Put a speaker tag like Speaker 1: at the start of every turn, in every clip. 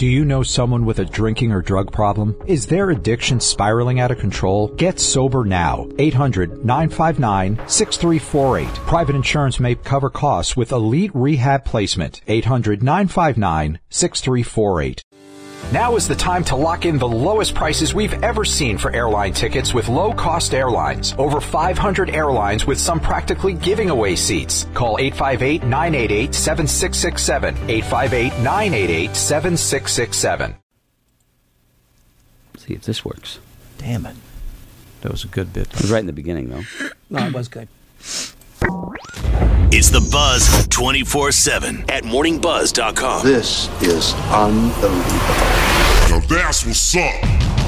Speaker 1: Do you know someone with a drinking or drug problem? Is their addiction spiraling out of control? Get sober now. 800-959-6348. Private insurance may cover costs with Elite Rehab Placement. 800-959-6348. Now is the time to lock in the lowest prices we've ever seen for airline tickets with low-cost airlines. Over 500 airlines with some practically giving away seats. Call 858-988-7667. 858-988-7667.
Speaker 2: See if this works.
Speaker 3: Damn it. That was a good bit.
Speaker 2: It was right in the beginning, though.
Speaker 3: No, it was good.
Speaker 4: It's The Buzz 24/7 at morningbuzz.com.
Speaker 5: This is unbelievable.
Speaker 6: Now that's what's up.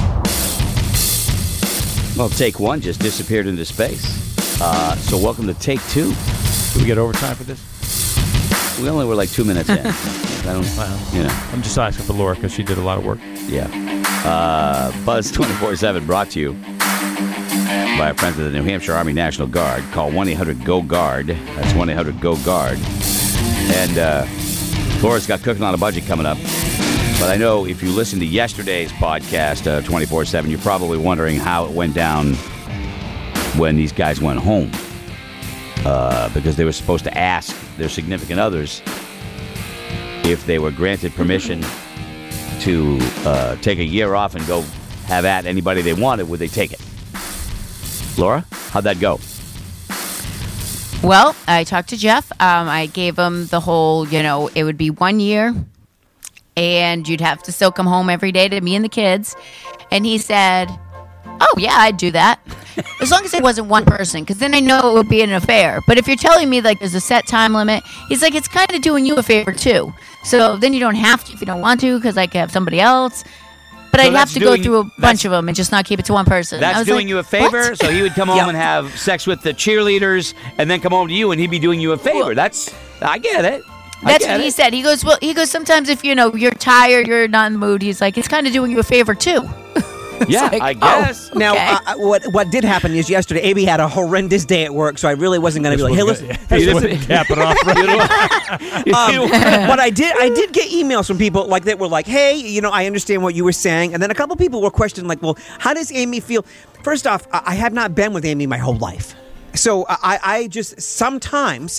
Speaker 2: Well, take one just disappeared into space. So welcome to take two.
Speaker 3: Did we get overtime for this?
Speaker 2: We only were like 2 minutes in.
Speaker 3: I'm just asking for Laura because she did a lot of work.
Speaker 2: Yeah. Buzz 24/7 brought to you by our friends of the New Hampshire Army National Guard. Call 1-800-GO-GUARD. That's 1-800-GO-GUARD. And Laura's got Cooking on a Budget coming up. But I know if you listened to yesterday's podcast, 24/7, you're probably wondering how it went down when these guys went home. Because they were supposed to ask their significant others if they were granted permission to take a year off and go have at anybody they wanted, would they take it? Laura, how'd that go?
Speaker 7: Well, I talked to Jeff. I gave him the whole, it would be 1 year, and you'd have to still come home every day to me and the kids. And he said, oh, yeah, I'd do that. As long as it wasn't one person, because then I know it would be an affair. But if you're telling me, like, there's a set time limit, he's like, it's kind of doing you a favor, too. So then you don't have to if you don't want to, because I could have somebody else. But I'd have to go through a bunch of them and just not keep it to one person.
Speaker 2: That's doing you a favor? What? So he would come home and have sex with the cheerleaders and then come home to you and he'd be doing you a favor. I get it.
Speaker 7: That's what he said. He goes, sometimes if, you're tired, you're not in the mood, he's like, it's kind of doing you a favor, too.
Speaker 2: Yeah, like, I guess.
Speaker 8: Oh, okay. Now, what did happen is yesterday, AB had a horrendous day at work, so I really wasn't going to be like, hey, listen.
Speaker 3: Cap it off.
Speaker 8: But I did get emails from people like that were like, hey, I understand what you were saying. And then a couple people were questioning, like, well, how does Amy feel? First off, I have not been with Amy my whole life. So I just, sometimes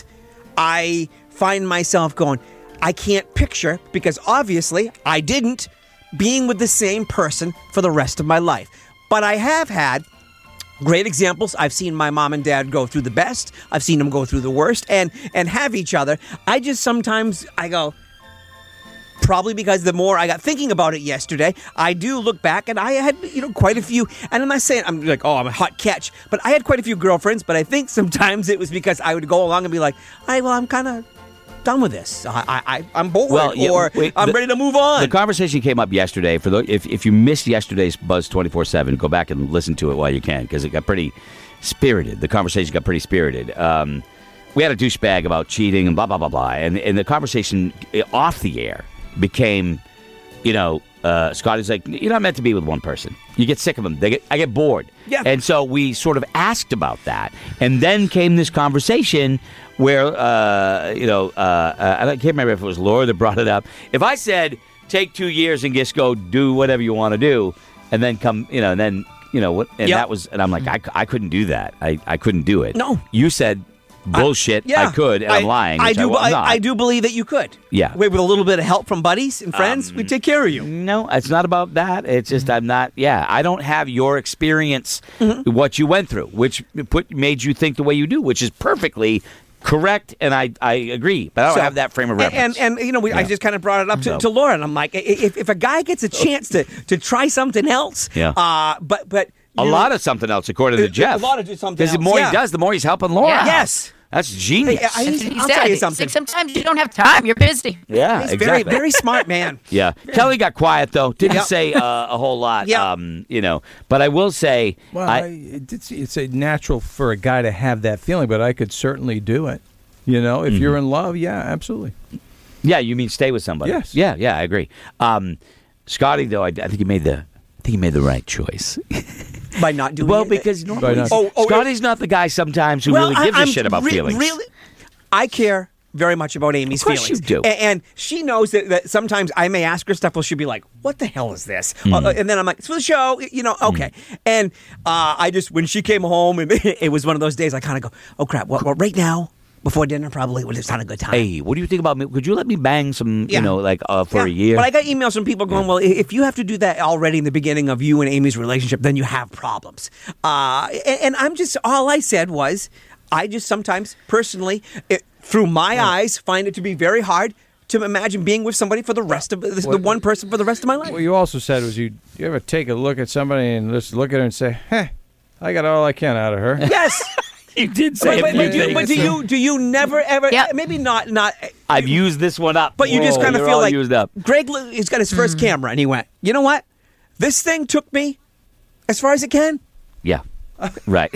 Speaker 8: I find myself going, I can't picture, because obviously I didn't, being with the same person for the rest of my life. But I have had great examples. I've seen my mom and dad go through the best. I've seen them go through the worst and have each other. I just sometimes, I go, probably because the more I got thinking about it yesterday, I do look back and I had, quite a few, and I'm not saying I'm like, oh, I'm a hot catch, but I had quite a few girlfriends, but I think sometimes it was because I would go along and be like, I'm kind of done with this. I'm bored, I'm ready to move on.
Speaker 2: The conversation came up yesterday. If you missed yesterday's Buzz 24/7, go back and listen to it while you can, because it got pretty spirited. The conversation got pretty spirited. We had a douchebag about cheating and blah, blah, blah, blah. And the conversation off the air became, Scotty's like, you're not meant to be with one person. You get sick of them. I get bored.
Speaker 8: Yeah.
Speaker 2: And so we sort of asked about that. And then came this conversation where, I can't remember if it was Laura that brought it up. If I said, take 2 years and just go do whatever you want to do, and then come, that was, and I'm like, I couldn't do that. I couldn't do it.
Speaker 8: No.
Speaker 2: You said, bullshit, I could, and I'm lying.
Speaker 8: I do believe that you could.
Speaker 2: Yeah.
Speaker 8: With a little bit of help from buddies and friends, we take care of you.
Speaker 2: No, it's not about that. It's just I'm not, I don't have your experience, what you went through, which made you think the way you do, which is perfectly correct, and I agree, but I don't have that frame of reference.
Speaker 8: And I just kind of brought it up to Laura, and I'm like, if a guy gets a chance to try something else, but
Speaker 2: a lot of something else, according to Jeff.
Speaker 8: A lot of something else.
Speaker 2: Because the more he does, the more he's helping Laura.
Speaker 7: Yeah.
Speaker 8: Yes.
Speaker 2: That's genius.
Speaker 8: Hey, I'll tell you something.
Speaker 7: Like sometimes you don't have time. You're busy.
Speaker 2: Yeah,
Speaker 8: He's
Speaker 2: exactly.
Speaker 8: very, very smart man.
Speaker 2: Yeah. Kelly got quiet, though. Didn't say a whole lot.
Speaker 8: Yeah.
Speaker 2: But I will say...
Speaker 3: Well, it's a natural for a guy to have that feeling, but I could certainly do it. If you're in love, yeah, absolutely.
Speaker 2: Yeah, you mean stay with somebody?
Speaker 3: Yes.
Speaker 2: Yeah, I agree. Scotty, though, I think he made the right choice.
Speaker 8: By not doing it?
Speaker 2: Well, because normally Scotty's not the guy sometimes who really gives a shit about feelings.
Speaker 8: Really, I care, very much about Amy's
Speaker 2: Of course
Speaker 8: feelings.
Speaker 2: you do.
Speaker 8: And she knows that sometimes I may ask her stuff, well, she'll be like, what the hell is this? And then I'm like, it's for the show, okay. And I just, when she came home, and it was one of those days I kind of go, oh, crap, well, right now, before dinner, probably, it's not a good time.
Speaker 2: Hey, what do you think about me? Could you let me bang some, for a year?
Speaker 8: But I got emails from people going, well, if you have to do that already in the beginning of you and Amy's relationship, then you have problems. And I'm just, all I said was, I just sometimes, personally, through my eyes, find it to be very hard to imagine being with somebody for the rest of, the one person for the rest of my life.
Speaker 3: What you also said was you ever take a look at somebody and just look at her and say, hey, I got all I can out of her.
Speaker 8: Yes.
Speaker 2: You did say
Speaker 8: but do you never ever?
Speaker 7: Yep.
Speaker 8: Maybe not.
Speaker 2: I've used this one up.
Speaker 8: But you just kind of
Speaker 2: They're
Speaker 8: feel
Speaker 2: all
Speaker 8: like
Speaker 2: used up.
Speaker 8: Greg. He's got his first camera, and he went, you know what? This thing took me as far as it can.
Speaker 2: Yeah, right.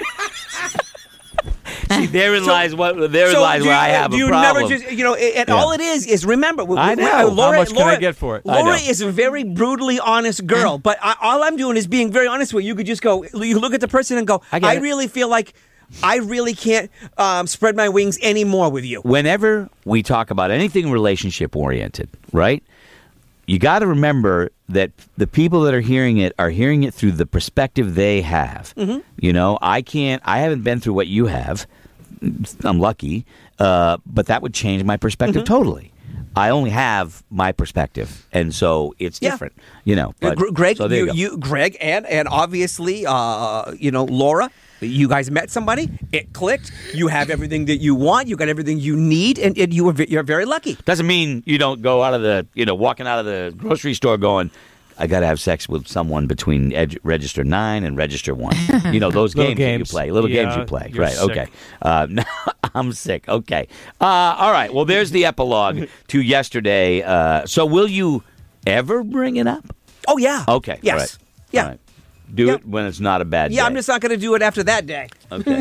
Speaker 2: See, therein lies where I have a
Speaker 8: you
Speaker 2: problem.
Speaker 8: never just, and all it is remember.
Speaker 2: I know.
Speaker 8: Laura,
Speaker 3: How much can I get for it?
Speaker 8: Laura is a very brutally honest girl, but all I'm doing is being very honest with you. You could just go, you look at the person and go, I really feel like I really can't spread my wings anymore with you.
Speaker 2: Whenever we talk about anything relationship oriented, right? You got to remember that the people that are hearing it through the perspective they have. Mm-hmm. I haven't been through what you have. I'm lucky, but that would change my perspective totally. I only have my perspective, and so it's different. But,
Speaker 8: Greg,
Speaker 2: so there you go.
Speaker 8: Greg, and obviously, Laura. You guys met somebody. It clicked. You have everything that you want. You got everything you need, and you're very lucky.
Speaker 2: Doesn't mean you don't go out of the, walking out of the grocery store going, I got to have sex with someone between register 9 and register 1. Those games that you play. Little games you play. Right, sick. Okay. Now I'm sick. Okay. All right. Well, there's the epilogue to yesterday. So will you ever bring it up?
Speaker 8: Oh, yeah.
Speaker 2: Okay.
Speaker 8: Yes.
Speaker 2: All right.
Speaker 8: Yeah.
Speaker 2: All right. Do it when it's not a bad day.
Speaker 8: Yeah, I'm just not going to do it after that day.
Speaker 2: Okay.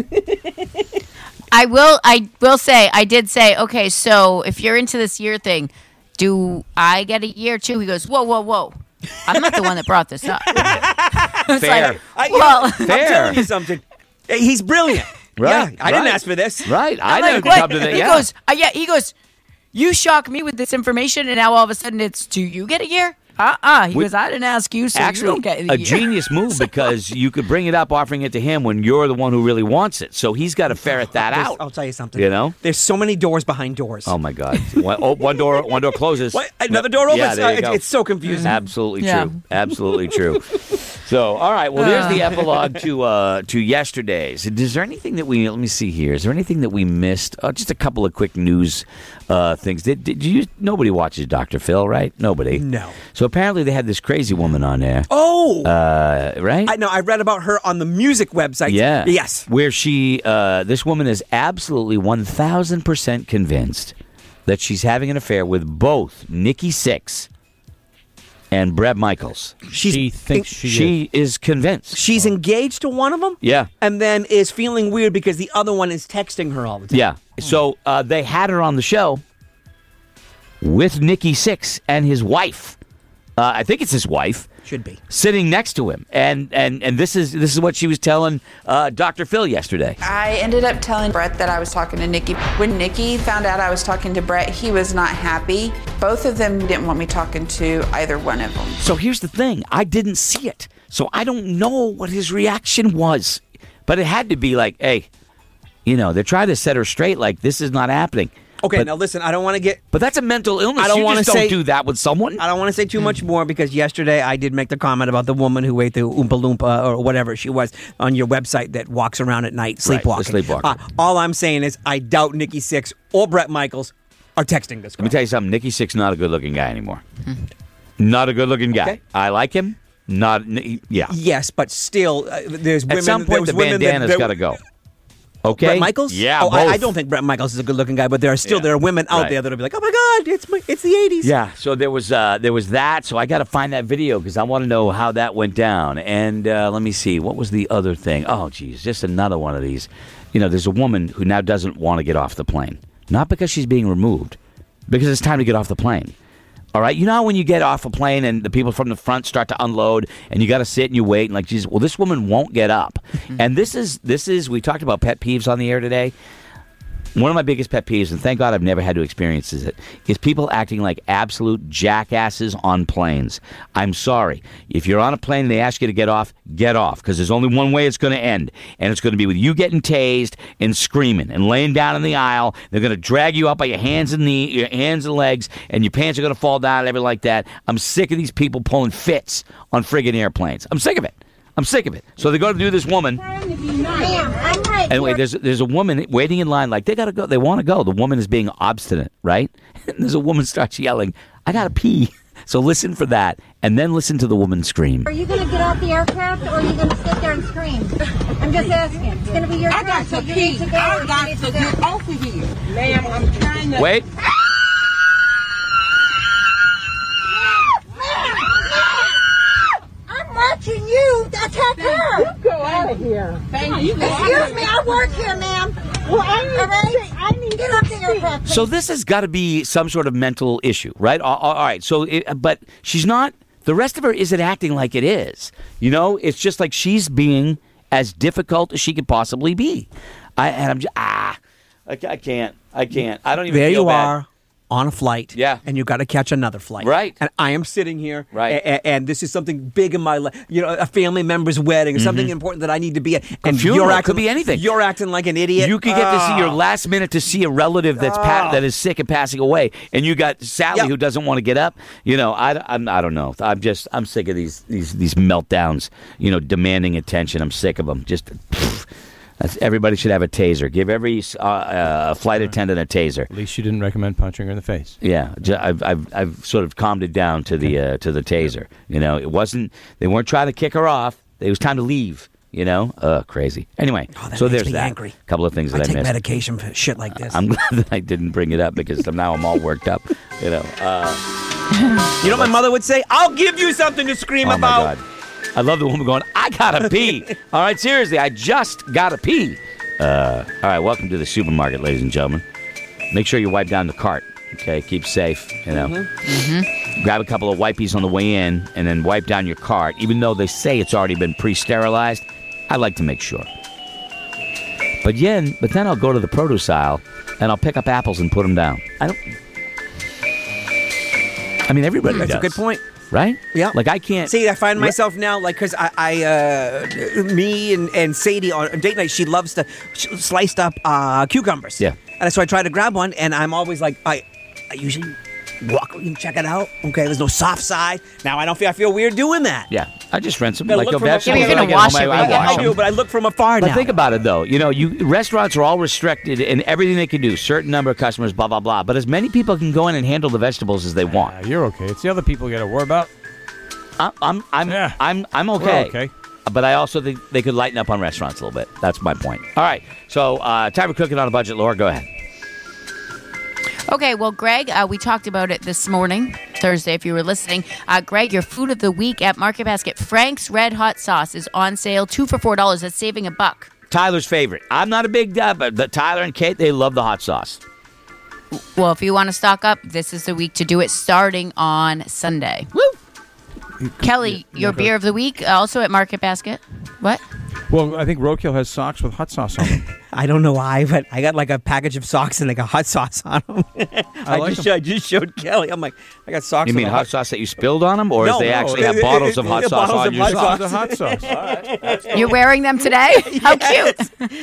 Speaker 7: I will say, I did say, okay, so if you're into this year thing, do I get a year too? He goes, whoa. I'm not the one that brought this up.
Speaker 2: Fair.
Speaker 7: Well,
Speaker 8: I'm telling you something. He's brilliant.
Speaker 2: Right.
Speaker 8: Yeah, I didn't ask for this.
Speaker 2: Right. I
Speaker 7: I'm
Speaker 2: didn't
Speaker 7: like,
Speaker 2: come to that.
Speaker 7: He
Speaker 2: Yeah.
Speaker 7: He goes, you shock me with this information, and now all of a sudden it's, do you get a year? He goes, I didn't ask you, so you
Speaker 2: Actually,
Speaker 7: don't get
Speaker 2: a genius move because you could bring it up, offering it to him when you're the one who really wants it. So he's got to ferret that out.
Speaker 8: I'll tell you something. There's so many doors behind doors.
Speaker 2: Oh my God! One door closes.
Speaker 8: What? Another door opens.
Speaker 2: Yeah, there you go.
Speaker 8: It's so confusing.
Speaker 2: Absolutely true.
Speaker 7: Yeah.
Speaker 2: Absolutely true. So, all right. Well, there's the epilogue to yesterday's. Is there anything that let me see here. Is there anything that we missed? Just a couple of quick news things. Did you? Nobody watches Dr. Phil, right? Nobody.
Speaker 8: No.
Speaker 2: So apparently they had this crazy woman on there.
Speaker 8: Oh.
Speaker 2: Right?
Speaker 8: I read about her on the music website.
Speaker 2: Yeah.
Speaker 8: Yes.
Speaker 2: Where this woman is absolutely 1,000% convinced that she's having an affair with both Nikki Sixx and Bret Michaels.
Speaker 3: She thinks
Speaker 2: She is convinced.
Speaker 8: She's engaged to one of them.
Speaker 2: Yeah.
Speaker 8: And then is feeling weird because the other one is texting her all the time.
Speaker 2: Yeah. So they had her on the show with Nikki Sixx and his wife. I think it's his wife.
Speaker 8: Should be.
Speaker 2: Sitting next to him. And this is what she was telling Dr. Phil yesterday.
Speaker 9: I ended up telling Bret that I was talking to Nikki. When Nikki found out I was talking to Bret, he was not happy. Both of them didn't want me talking to either one of them.
Speaker 2: So here's the thing. I didn't see it. So I don't know what his reaction was. But it had to be like, hey, they're trying to set her straight like this is not happening.
Speaker 8: Okay, now listen, I don't want to get...
Speaker 2: But that's a mental illness.
Speaker 8: I don't want to
Speaker 2: don't do that with someone.
Speaker 8: I don't want to say too much more because yesterday I did make the comment about the woman who ate the Oompa Loompa or whatever she was on your website that walks around at night sleepwalking.
Speaker 2: Right, the sleepwalker.
Speaker 8: All I'm saying is I doubt Nikki Sixx or Bret Michaels are texting this girl.
Speaker 2: Let me tell you something. Nikki Sixx not a good-looking guy anymore. Not a good-looking guy. Okay. I like him. Yeah.
Speaker 8: Yes, but still, there's women...
Speaker 2: At some point, the bandana's got to go. Okay.
Speaker 8: Bret Michaels?
Speaker 2: Yeah,
Speaker 8: both.
Speaker 2: I
Speaker 8: don't think Bret Michaels is a good-looking guy, but there are women out there that'll be like, oh my God, it's the 80s.
Speaker 2: Yeah. So there was that. So I got to find that video because I want to know how that went down. And let me see, what was the other thing? Oh, geez, just another one of these. There's a woman who now doesn't want to get off the plane, not because she's being removed, because it's time to get off the plane. All right, you know how when you get off a plane and the people from the front start to unload and you got to sit and you wait and like, Jesus, well, this woman won't get up. And this is we talked about pet peeves on the air today. One of my biggest pet peeves, and thank God I've never had to experience it, is people acting like absolute jackasses on planes. I'm sorry. If you're on a plane and they ask you to get off, because there's only one way it's going to end, and it's going to be with you getting tased and screaming and laying down in the aisle. They're going to drag you up by your hands and legs, and your pants are going to fall down and everything like that. I'm sick of these people pulling fits on friggin' airplanes. I'm sick of it. So they're going to do this woman. Anyway, there's a woman waiting in line like they got to go. They want to go. The woman is being obstinate, right? And there's a woman starts yelling, "I got to pee." So listen for that, and then listen to the woman scream.
Speaker 10: Are you going to get off the aircraft, or are you going to sit there and scream? I'm just asking. It's going to be your turn. I got to pee. I got to get off of here. Ma'am, I'm trying to...
Speaker 2: Wait.
Speaker 10: I'm watching you. Attack her.
Speaker 11: You go out of here.
Speaker 10: Thank you. Excuse me. I work here, ma'am. Well, I need to get off the aircraft.
Speaker 2: So this has got to be some sort of mental issue, right? All right. So, but she's not. The rest of her isn't acting like it is. You know, it's just like she's being as difficult as she could possibly be. I can't. I don't even.
Speaker 8: There
Speaker 2: feel
Speaker 8: you
Speaker 2: bad.
Speaker 8: are. On a flight,
Speaker 2: yeah,
Speaker 8: and you got to catch another flight,
Speaker 2: right?
Speaker 8: And I am sitting here,
Speaker 2: right?
Speaker 8: And this is something big in my life, a family member's wedding, or something important that I need to be at. And
Speaker 2: funeral,
Speaker 8: you're acting,
Speaker 2: could be anything.
Speaker 8: You're acting like an idiot.
Speaker 2: You could get to see your last minute to see a relative that is sick and passing away, and you got Sally who doesn't want to get up. I don't know. I'm sick of these meltdowns. Demanding attention. I'm sick of them. Everybody should have a taser. Give every flight attendant a taser.
Speaker 3: At least you didn't recommend punching her in the face.
Speaker 2: Yeah, I've sort of calmed it down to the taser. It wasn't. They weren't trying to kick her off. It was time to leave. Crazy. Anyway, so there's that.
Speaker 8: Angry.
Speaker 2: Couple of things that I
Speaker 8: take
Speaker 2: missed.
Speaker 8: medication for shit like this.
Speaker 2: I'm glad that I didn't bring it up because now I'm all worked up.
Speaker 8: You know what my mother would say? I'll give you something to scream about.
Speaker 2: My God. I love the woman going, "I gotta pee." All right, seriously, I just gotta pee. All right, welcome to the supermarket, ladies and gentlemen. Make sure you wipe down the cart. Okay, keep safe. Grab a couple of wipies on the way in, and then wipe down your cart. Even though they say it's already been pre-sterilized, I like to make sure. But then I'll go to the produce aisle and I'll pick up apples and put them down. Everybody does.
Speaker 8: That's a good point.
Speaker 2: Right?
Speaker 8: Yeah.
Speaker 2: Like I can't...
Speaker 8: See, I find myself now, like, because me and Sadie on date night, she loves to sliced up cucumbers.
Speaker 2: Yeah.
Speaker 8: And so I try to grab one, and I'm always like, I usually walk and check it out. Okay, there's no soft side. Now I feel weird doing that.
Speaker 2: Yeah. I just rinse them.
Speaker 8: Like
Speaker 2: Like
Speaker 8: the
Speaker 2: vegetables.
Speaker 7: you're going to wash it.
Speaker 8: I do, but I look from afar now.
Speaker 2: But think about it, though. Restaurants are all restricted in everything they can do. Certain number of customers, blah, blah, blah. But as many people can go in and handle the vegetables as they want.
Speaker 3: You're okay. It's the other people you got to worry about.
Speaker 2: I'm okay.
Speaker 3: We're okay.
Speaker 2: But I also think they could lighten up on restaurants a little bit. That's my point. All right. So, time for cooking on a budget. Laura, go ahead.
Speaker 7: Okay, well, Greg, we talked about it this morning, Thursday, if you were listening. Greg, your food of the week at Market Basket, Frank's Red Hot Sauce is on sale, 2 for $4. That's saving $1.
Speaker 2: Tyler's favorite. I'm not a big but Tyler and Kate, they love the hot sauce.
Speaker 7: Well, if you want to stock up, this is the week to do it, starting on Sunday.
Speaker 2: Woo!
Speaker 7: Kelly, your beer of the week, also at Market Basket. What?
Speaker 3: Well, I think Roadkill has socks with hot sauce on them.
Speaker 8: I don't know why, but I got like a package of socks and like a hot sauce on them. I just showed Kelly. I'm like, I got socks.
Speaker 2: You mean hot sauce that you spilled on them, or they actually have bottles of hot sauce on your socks?
Speaker 3: The hot sauce. All right.
Speaker 7: You're wearing them today? How cute.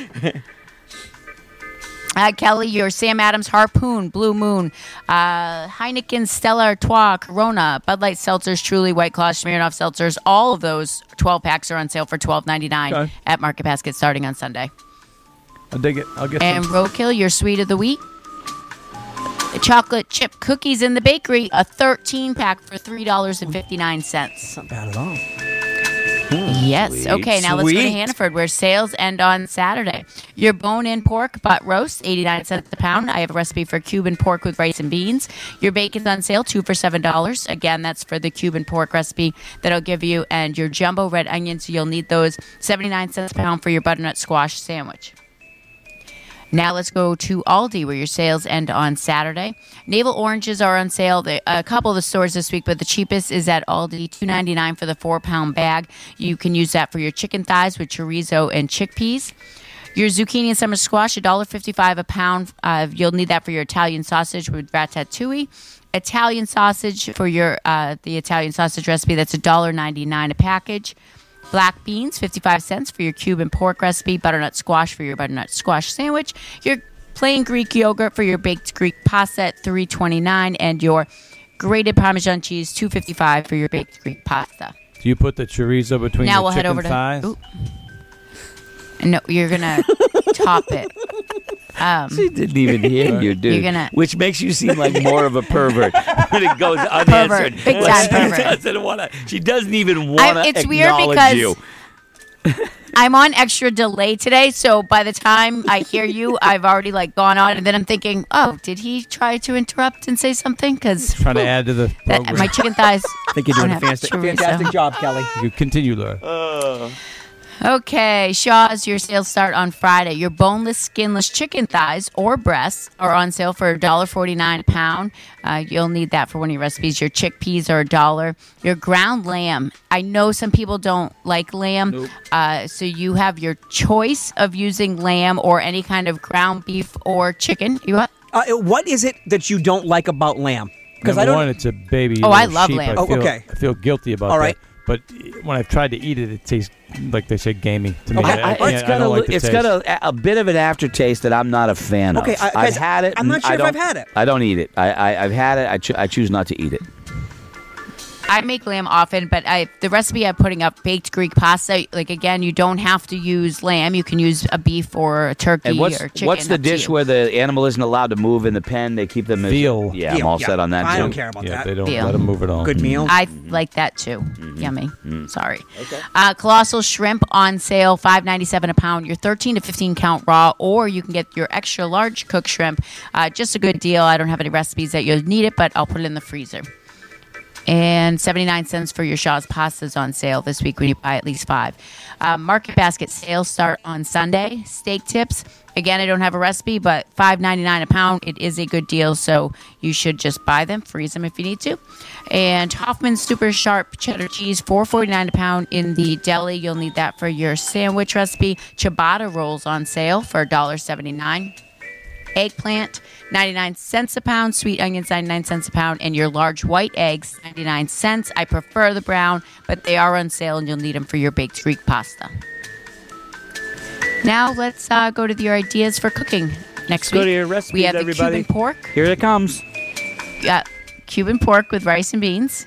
Speaker 7: Kelly, your Sam Adams Harpoon, Blue Moon, Heineken, Stella Artois, Corona, Bud Light Seltzers, Truly, White Claw, Smirnoff Seltzers, all of those 12 packs are on sale for $12.99 at Market Basket starting on Sunday.
Speaker 3: I'll dig it. I'll get
Speaker 7: And
Speaker 3: some.
Speaker 7: Roadkill, your sweet of the week. Chocolate chip cookies in the bakery, a 13-pack for $3.59.
Speaker 8: Not bad at all.
Speaker 7: Yes.
Speaker 2: Sweet.
Speaker 7: Okay, now let's go to Hannaford, where sales end on Saturday. Your bone-in pork butt roast, 89 cents a pound. I have a recipe for Cuban pork with rice and beans. Your bacon's on sale, 2 for $7. Again, that's for the Cuban pork recipe that I'll give you. And your jumbo red onions, you'll need those, 79 cents a pound for your butternut squash sandwich. Now let's go to Aldi, where your sales end on Saturday. Navel oranges are on sale. A couple of the stores this week, but the cheapest is at Aldi, $2.99 for the 4-pound bag. You can use that for your chicken thighs with chorizo and chickpeas. Your zucchini and summer squash, $1.55 a pound. You'll need that for your Italian sausage with ratatouille. Italian sausage for your the Italian sausage recipe, that's $1.99 a package. Black beans, 55 cents for your Cuban pork recipe. Butternut squash for your butternut squash sandwich. Your plain Greek yogurt for your baked Greek pasta at $3.29, and your grated Parmesan cheese, $2.55 for your baked Greek pasta.
Speaker 3: Do you put the chorizo between
Speaker 7: Now
Speaker 3: your
Speaker 7: we'll head
Speaker 3: chicken
Speaker 7: over to.
Speaker 3: thighs?
Speaker 7: Ooh. No, you're gonna top it.
Speaker 2: She didn't even hear you, dude.
Speaker 7: You're gonna-
Speaker 2: Which makes you seem like more of a pervert when it goes unanswered.
Speaker 7: Pervert. Big time pervert.
Speaker 2: She doesn't even want to
Speaker 7: It's weird
Speaker 2: acknowledge
Speaker 7: because
Speaker 2: you.
Speaker 7: I'm on extra delay today, so by the time I hear you, I've already gone on, and then I'm thinking, oh, did he try to interrupt and say something? Because
Speaker 3: Trying to add to the program.
Speaker 7: my chicken thighs.
Speaker 8: I think you're doing a
Speaker 7: don't have
Speaker 8: fantastic
Speaker 7: chorizo.
Speaker 8: job, Kelly.
Speaker 3: You continue, Laura.
Speaker 7: Okay, Shaw's, your sales start on Friday. Your boneless, skinless chicken thighs or breasts are on sale for $1.49 a pound. You'll need that for one of your recipes. Your chickpeas are $1. Your ground lamb. I know some people don't like lamb, so you have your choice of using lamb or any kind of ground beef or chicken.
Speaker 8: What is it that you don't like about lamb? Because I
Speaker 3: Number
Speaker 8: don't.
Speaker 3: one, it's a baby.
Speaker 7: Oh, I
Speaker 3: little
Speaker 7: love
Speaker 3: sheep.
Speaker 7: lamb.
Speaker 8: Okay.
Speaker 3: I feel guilty about
Speaker 8: All right.
Speaker 3: that. But when I've tried to eat it, it tastes like they say gamey to me.
Speaker 8: Okay.
Speaker 3: I don't like the
Speaker 2: it's
Speaker 3: taste.
Speaker 2: got a bit of an aftertaste that I'm not a fan
Speaker 8: Okay,
Speaker 2: of. I've had it.
Speaker 8: I'm not
Speaker 2: and
Speaker 8: sure
Speaker 2: I
Speaker 8: if I've
Speaker 2: don't-
Speaker 8: had it.
Speaker 2: I don't eat it. I've had it. I choose not to eat it.
Speaker 7: I make lamb often, but the recipe I'm putting up, baked Greek pasta, again, you don't have to use lamb. You can use a beef or a turkey
Speaker 2: And
Speaker 7: or chicken.
Speaker 2: what's the
Speaker 7: up to
Speaker 2: dish
Speaker 7: you.
Speaker 2: where the animal isn't allowed to move in the pen? They keep them as
Speaker 3: Veal.
Speaker 2: Yeah, I'm
Speaker 8: Veal,
Speaker 2: all
Speaker 8: yeah.
Speaker 2: set on that
Speaker 8: I
Speaker 2: too.
Speaker 8: don't care about
Speaker 3: Yeah,
Speaker 8: that.
Speaker 3: they don't
Speaker 7: Veal.
Speaker 3: let them move at all.
Speaker 8: Good meal.
Speaker 7: I like that too. Yummy. Sorry. Okay. Colossal shrimp on sale, $5.97 a pound. Your 13 to 15 count raw, or you can get your extra large cooked shrimp. Just a good deal. I don't have any recipes that you'll need it, but I'll put it in the freezer. And 79 cents for your Shaw's pastas on sale this week when you buy at least 5. Market basket sales start on Sunday. Steak tips. Again, I don't have a recipe, but $5.99 a pound. It is a good deal, so you should just buy them, freeze them if you need to. And Hoffman's Super Sharp Cheddar Cheese, $4.49 a pound in the deli. You'll need that for your sandwich recipe. Ciabatta rolls on sale for $1.79. Eggplant, 99 cents a pound. Sweet onions, 99 cents a pound. And your large white eggs, 99 cents. I prefer the brown, but they are on sale, and you'll need them for your baked Greek pasta. Now let's go to your ideas for cooking next week.
Speaker 2: Go to your recipes,
Speaker 7: we have the
Speaker 2: everybody.
Speaker 7: Cuban pork.
Speaker 2: Here it comes.
Speaker 7: Cuban pork with rice and beans.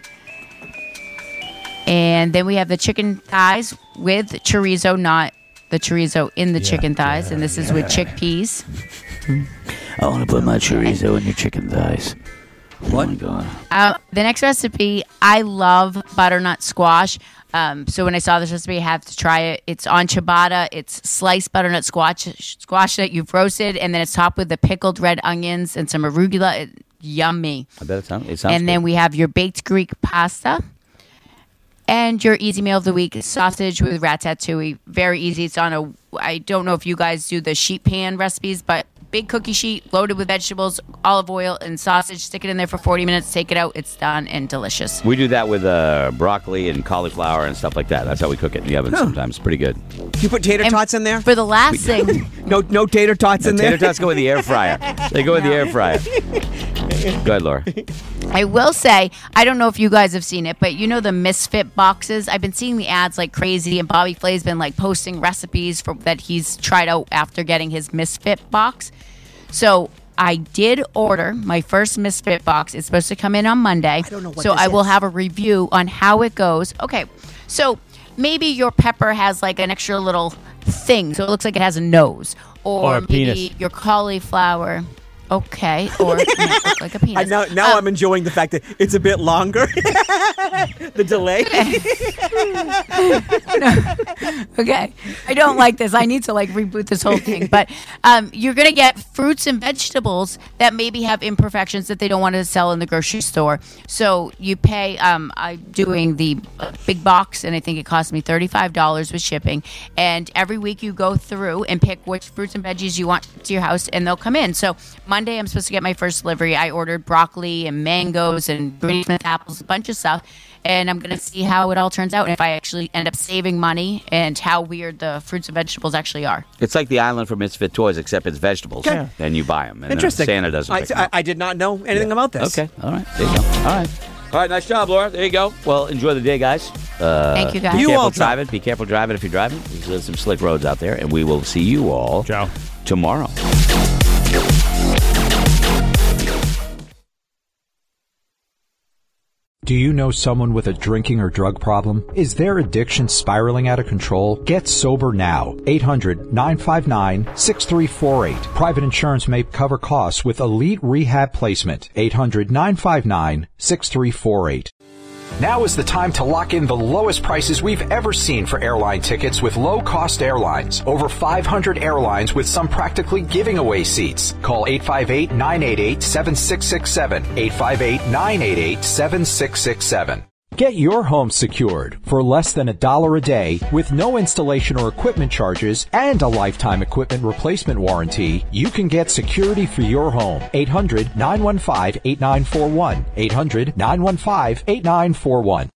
Speaker 7: And then we have the chicken thighs with chorizo, not the chorizo in the chicken thighs. And this is with chickpeas.
Speaker 2: I want to put my chorizo in your chicken thighs.
Speaker 8: What?
Speaker 2: Oh my God.
Speaker 7: The next recipe, I love butternut squash. So when I saw this recipe, I had to try it. It's on ciabatta. It's sliced butternut squash that you've roasted, and then it's topped with the pickled red onions and some arugula. Yummy.
Speaker 2: I bet it sounds
Speaker 7: And then
Speaker 2: good.
Speaker 7: we have your baked Greek pasta. And your easy meal of the week is sausage with ratatouille. Very easy. It's on I don't know if you guys do the sheet pan recipes, but big cookie sheet loaded with vegetables, olive oil, and sausage. Stick it in there for 40 minutes. Take it out. It's done and delicious.
Speaker 2: We do that with broccoli and cauliflower and stuff like that. That's how we cook it in the oven sometimes. Pretty good.
Speaker 8: You put tater
Speaker 7: And
Speaker 8: tots in there?
Speaker 7: For the last thing,
Speaker 8: No tater tots in there?
Speaker 2: Tater tots go in the air fryer. They go in the air fryer. Go ahead, Laura.
Speaker 7: I will say, I don't know if you guys have seen it, but you know the Misfit boxes? I've been seeing the ads like crazy, and Bobby Flay's been posting recipes that he's tried out after getting his Misfit box. So I did order my first Misfit box. It's supposed to come in on Monday.
Speaker 8: I don't know what
Speaker 7: so
Speaker 8: this
Speaker 7: I will
Speaker 8: is.
Speaker 7: have a review on how it goes. Okay, so maybe your pepper has an extra little thing, so it looks like it has a nose.
Speaker 3: Or a
Speaker 7: maybe
Speaker 3: penis.
Speaker 7: your cauliflower. Okay, or look like a penis.
Speaker 8: Now I'm enjoying the fact that it's a bit longer. The delay.
Speaker 7: Okay, I don't like this. I need to reboot this whole thing. But you're gonna get fruits and vegetables that maybe have imperfections that they don't want to sell in the grocery store. So you pay. I'm doing the big box, and I think it cost me $35 with shipping. And every week you go through and pick which fruits and veggies you want to your house, and they'll come in. So Monday Monday, I'm supposed to get my first delivery. I ordered broccoli and mangoes and Granny Smith apples, a bunch of stuff. And I'm going to see how it all turns out and if I actually end up saving money and how weird the fruits and vegetables actually are.
Speaker 2: It's like the island for Misfit Toys, except it's vegetables.
Speaker 8: Okay.
Speaker 2: And you buy them. And
Speaker 8: Interesting.
Speaker 2: Santa doesn't pick them up.
Speaker 8: I did not know anything about this.
Speaker 2: Okay. All right. There you go. All right, nice job, Laura. There you go. Well, enjoy the day, guys.
Speaker 7: Thank you, guys.
Speaker 2: Be
Speaker 8: You
Speaker 2: careful
Speaker 8: all
Speaker 2: driving. Be careful driving if you're driving. There's some slick roads out there. And we will see you all tomorrow.
Speaker 1: Do you know someone with a drinking or drug problem? Is their addiction spiraling out of control? Get sober now. 800-959-6348. Private insurance may cover costs with Elite Rehab Placement. 800-959-6348. Now is the time to lock in the lowest prices we've ever seen for airline tickets with low-cost airlines. Over 500 airlines with some practically giving away seats. Call 858-988-7667. 858-988-7667. Get your home secured for less than $1 a day with no installation or equipment charges and a lifetime equipment replacement warranty. You can get security for your home. 800-915-8941. 800-915-8941.